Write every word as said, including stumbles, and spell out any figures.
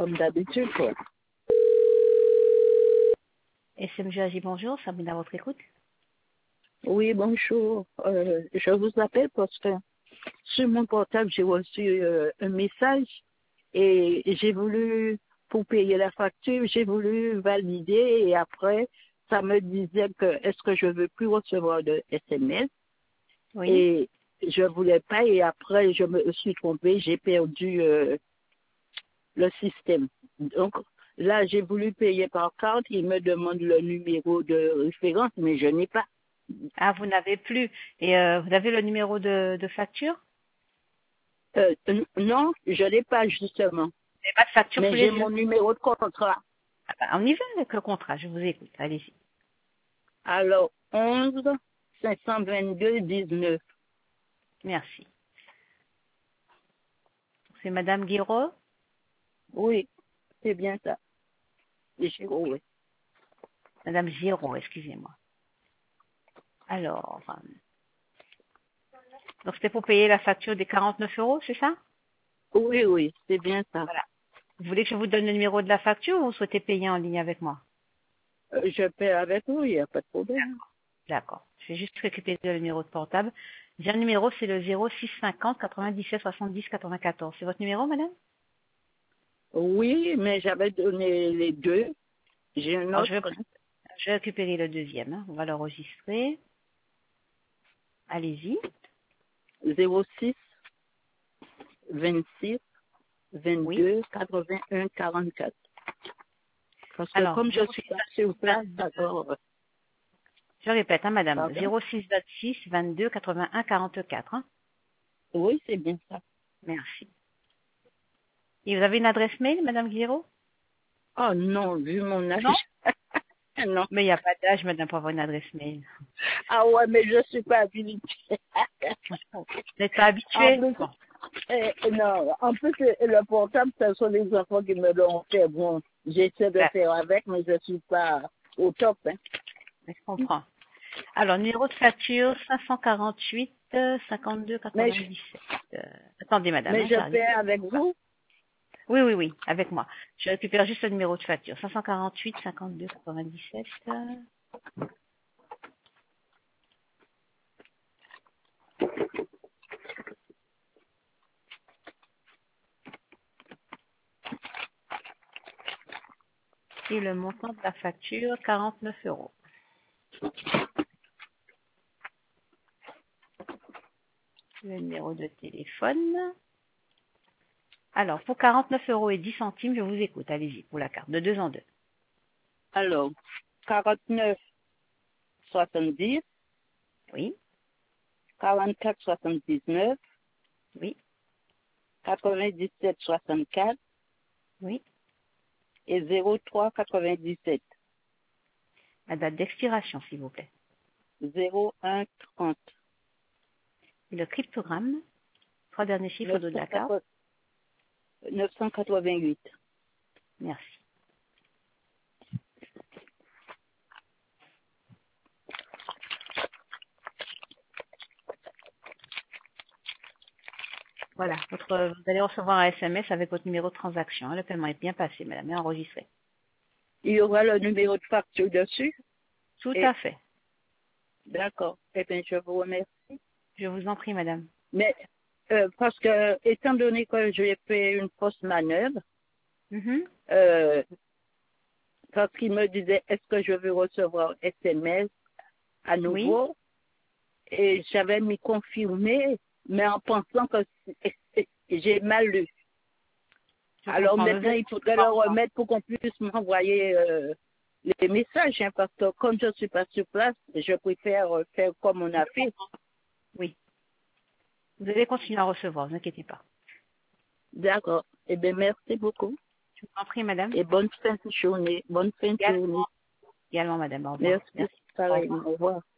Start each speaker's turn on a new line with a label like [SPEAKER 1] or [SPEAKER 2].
[SPEAKER 1] comme d'habitude, quoi.
[SPEAKER 2] S M G A J, bonjour, Sabrina à votre écoute.
[SPEAKER 1] Oui, bonjour. Euh, je vous appelle parce que sur mon portable, j'ai reçu euh, un message et j'ai voulu, pour payer la facture, j'ai voulu valider et après, ça me disait que est-ce que je veux plus recevoir de S M S
[SPEAKER 2] Oui.
[SPEAKER 1] et je voulais pas et après, je me suis trompée, j'ai perdu euh, le système. Donc, là, j'ai voulu payer par carte, il me demande le numéro de référence, mais je n'ai pas.
[SPEAKER 2] Ah, vous n'avez plus. Et euh, vous avez le numéro de, de facture?
[SPEAKER 1] Euh, n- non, je n'ai pas justement,
[SPEAKER 2] Vous n'avez pas de facture sous
[SPEAKER 1] mais
[SPEAKER 2] les
[SPEAKER 1] j'ai
[SPEAKER 2] yeux?
[SPEAKER 1] mon numéro de contrat.
[SPEAKER 2] Ah bah, on y va avec le contrat, je vous écoute. Allez-y.
[SPEAKER 1] Alors, onze cinq cent vingt-deux dix-neuf.
[SPEAKER 2] Merci. C'est Madame Guiraud?
[SPEAKER 1] Oui, c'est bien ça. Et je- oh, oui.
[SPEAKER 2] Madame Giraud, excusez-moi. Alors, euh, donc c'était pour payer la facture des quarante-neuf euros, c'est ça?
[SPEAKER 1] oui, oui, c'est bien ça.
[SPEAKER 2] Voilà. Vous voulez que je vous donne le numéro de la facture ou vous souhaitez payer en ligne avec moi?
[SPEAKER 1] Euh, Je paie avec vous, il n'y a pas de problème.
[SPEAKER 2] D'accord. Je vais juste récupérer le numéro de portable. Bien, le numéro, c'est le zéro six cinquante quatre-vingt-dix-sept soixante-dix quatre-vingt-quatorze. C'est votre numéro, madame?
[SPEAKER 1] Oui, mais j'avais donné les deux. J'ai un
[SPEAKER 2] Alors, je vais,
[SPEAKER 1] autre. Hein.
[SPEAKER 2] je vais récupérer le deuxième. hein. On va l'enregistrer. Allez-y.
[SPEAKER 1] zéro six vingt-six
[SPEAKER 2] Oui.
[SPEAKER 1] vingt-deux quatre-vingt-un quarante-quatre. Parce que
[SPEAKER 2] Alors,
[SPEAKER 1] comme je suis pas sur place,
[SPEAKER 2] zéro six vingt-deux.
[SPEAKER 1] d'accord.
[SPEAKER 2] Je répète, hein, madame.
[SPEAKER 1] Pardon?
[SPEAKER 2] zéro six vingt-six vingt-deux quatre-vingt-un quarante-quatre. hein.
[SPEAKER 1] Oui, c'est bien ça.
[SPEAKER 2] Merci. Et vous avez une adresse mail, madame Guiraud?
[SPEAKER 1] Oh non, vu mon âge.
[SPEAKER 2] Non?
[SPEAKER 1] non.
[SPEAKER 2] Mais il n'y a pas d'âge, madame, pour avoir une adresse mail.
[SPEAKER 1] Ah ouais, mais je suis pas habilitée.
[SPEAKER 2] Vous n'êtes pas
[SPEAKER 1] en
[SPEAKER 2] habitué?
[SPEAKER 1] plus,
[SPEAKER 2] Bon.
[SPEAKER 1] eh, non, en plus, le le portable, ce sont les enfants qui me l'ont fait. Bon, j'essaie de
[SPEAKER 2] D'accord.
[SPEAKER 1] faire avec, mais je suis pas au top. Hein.
[SPEAKER 2] Je comprends. Alors, numéro de facture cinq cent quarante-huit cinquante-deux
[SPEAKER 1] Mais, je,
[SPEAKER 2] quatre-vingt-dix-sept. Euh, attendez, madame,
[SPEAKER 1] mais
[SPEAKER 2] hein,
[SPEAKER 1] je
[SPEAKER 2] j'arrive.
[SPEAKER 1] paie avec vous.
[SPEAKER 2] Oui, oui, oui, avec moi. Je récupère juste le numéro de facture. cinq cent quarante-huit cinquante-deux quatre-vingt-dix-sept. Et le montant de la facture, quarante-neuf euros. Le numéro de téléphone. Alors, pour quarante-neuf euros et dix centimes, je vous écoute. Allez-y, pour la carte, de deux en deux.
[SPEAKER 1] Alors, quarante-neuf soixante-dix,
[SPEAKER 2] Oui,
[SPEAKER 1] quarante-quatre soixante-dix-neuf,
[SPEAKER 2] oui,
[SPEAKER 1] quatre-vingt-dix-sept soixante-quatre
[SPEAKER 2] oui.
[SPEAKER 1] et zéro trois quatre-vingt-dix-sept,
[SPEAKER 2] La date d'expiration, s'il vous plaît.
[SPEAKER 1] zéro un trente,
[SPEAKER 2] Et le cryptogramme, trois derniers chiffres de la carte.
[SPEAKER 1] neuf cent quatre-vingt-huit.
[SPEAKER 2] Merci. Voilà, votre, vous allez recevoir un S M S avec votre numéro de transaction. hein. Le paiement est bien passé, madame, et enregistré.
[SPEAKER 1] Il y aura le numéro de facture dessus.
[SPEAKER 2] Tout
[SPEAKER 1] Et
[SPEAKER 2] à fait.
[SPEAKER 1] d'accord. Eh bien, je vous remercie.
[SPEAKER 2] Je vous en prie, madame.
[SPEAKER 1] Mais euh, parce que, étant donné que j'ai fait une fausse manœuvre,
[SPEAKER 2] Mhm.
[SPEAKER 1] euh, parce qu'il me disait est-ce que je veux recevoir S M S à
[SPEAKER 2] Oui,
[SPEAKER 1] nouveau, et j'avais mis confirmer, mais en pensant que c'est- j'ai mal lu.
[SPEAKER 2] je
[SPEAKER 1] Alors
[SPEAKER 2] comprends. Mais vous
[SPEAKER 1] maintenant,
[SPEAKER 2] êtes
[SPEAKER 1] il faudrait le remettre pour qu'on puisse m'envoyer euh, les messages, hein, parce que comme je ne suis pas sur place, je préfère euh, faire comme on a fait.
[SPEAKER 2] Oui, vous allez continuer à recevoir, ne vous inquiétez pas.
[SPEAKER 1] D'accord. Eh bien, merci beaucoup.
[SPEAKER 2] Je vous en prie, madame.
[SPEAKER 1] Et bonne fin de journée. Bonne fin de journée.
[SPEAKER 2] Également, également madame. Au revoir.
[SPEAKER 1] Merci.
[SPEAKER 2] Merci. Au revoir.
[SPEAKER 1] Pareil. Au revoir.